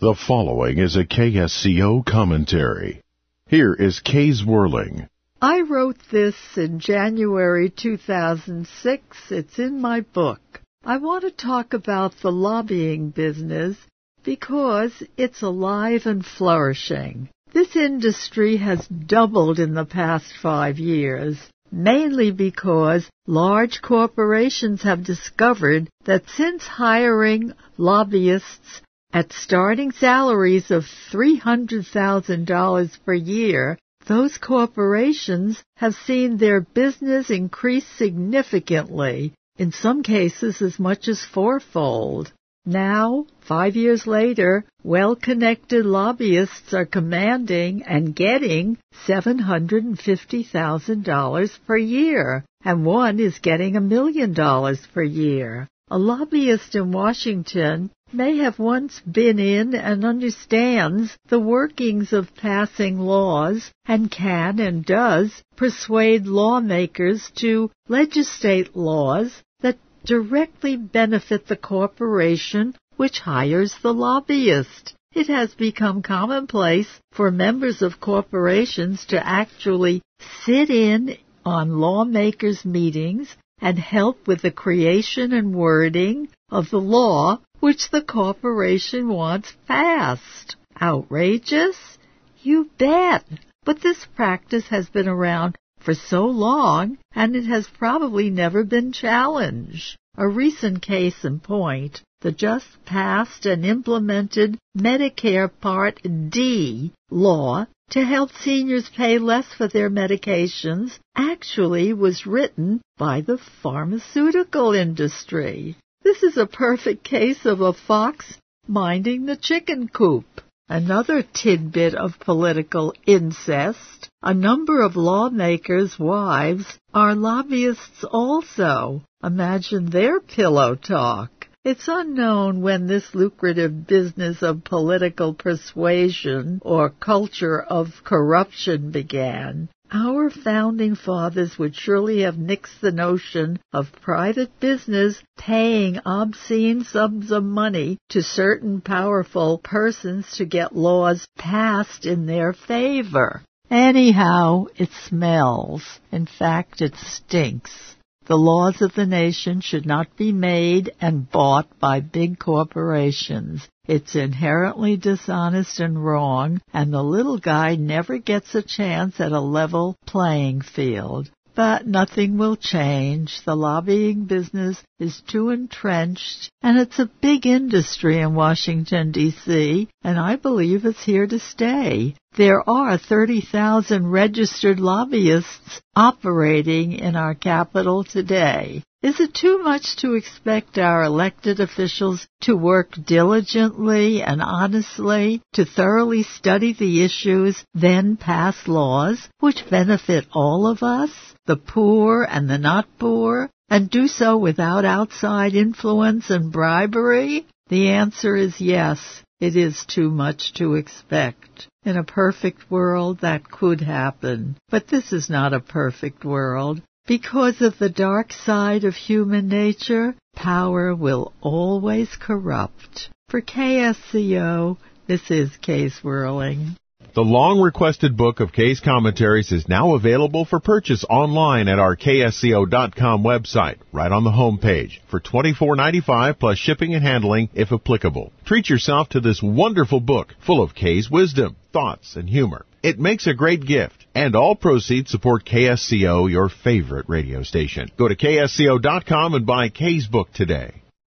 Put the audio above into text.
The following is a KSCO commentary. Here is Kay Zwerling. I wrote this in January 2006. It's in my book. I want to talk about the lobbying business because it's alive and flourishing. This industry has doubled in the past 5 years, mainly because large corporations have discovered that since hiring lobbyists at starting salaries of $300,000 per year, those corporations have seen their business increase significantly, in some cases as much as fourfold. Now, 5 years later, well-connected lobbyists are commanding and getting $750,000 per year, and one is getting $1 million per year. A lobbyist in Washington may have once been in and understands the workings of passing laws and can and does persuade lawmakers to legislate laws that directly benefit the corporation which hires the lobbyist. It has become commonplace for members of corporations to actually sit in on lawmakers' meetings and help with the creation and wording of the law which the corporation wants passed. Outrageous? You bet. But this practice has been around for so long, and it has probably never been challenged. A recent case in point, the just passed and implemented Medicare Part D law to help seniors pay less for their medications actually was written by the pharmaceutical industry. This is a perfect case of a fox minding the chicken coop. Another tidbit of political incest. A number of lawmakers' wives are lobbyists also. Imagine their pillow talk. It's unknown when this lucrative business of political persuasion or culture of corruption began. Our founding fathers would surely have nixed the notion of private business paying obscene sums of money to certain powerful persons to get laws passed in their favor. Anyhow, it smells. In fact, it stinks. The laws of the nation should not be made and bought by big corporations. It's inherently dishonest and wrong, and the little guy never gets a chance at a level playing field. But nothing will change. The lobbying business is too entrenched, and it's a big industry in Washington, D.C., and I believe it's here to stay. There are 30,000 registered lobbyists operating in our capital today. Is it too much to expect our elected officials to work diligently and honestly to thoroughly study the issues, then pass laws which benefit all of us, the poor and the not poor, and do so without outside influence and bribery? The answer is yes. It is too much to expect. In a perfect world, that could happen. But this is not a perfect world. Because of the dark side of human nature, power will always corrupt. For KSCO, this is Kay Zwerling. The long-requested book of Kay's commentaries is now available for purchase online at our KSCO.com website, right on the home page, for $24.95 plus shipping and handling if applicable. Treat yourself to this wonderful book full of Kay's wisdom, thoughts, and humor. It makes a great gift, and all proceeds support KSCO, your favorite radio station. Go to KSCO.com and buy Kay's book today.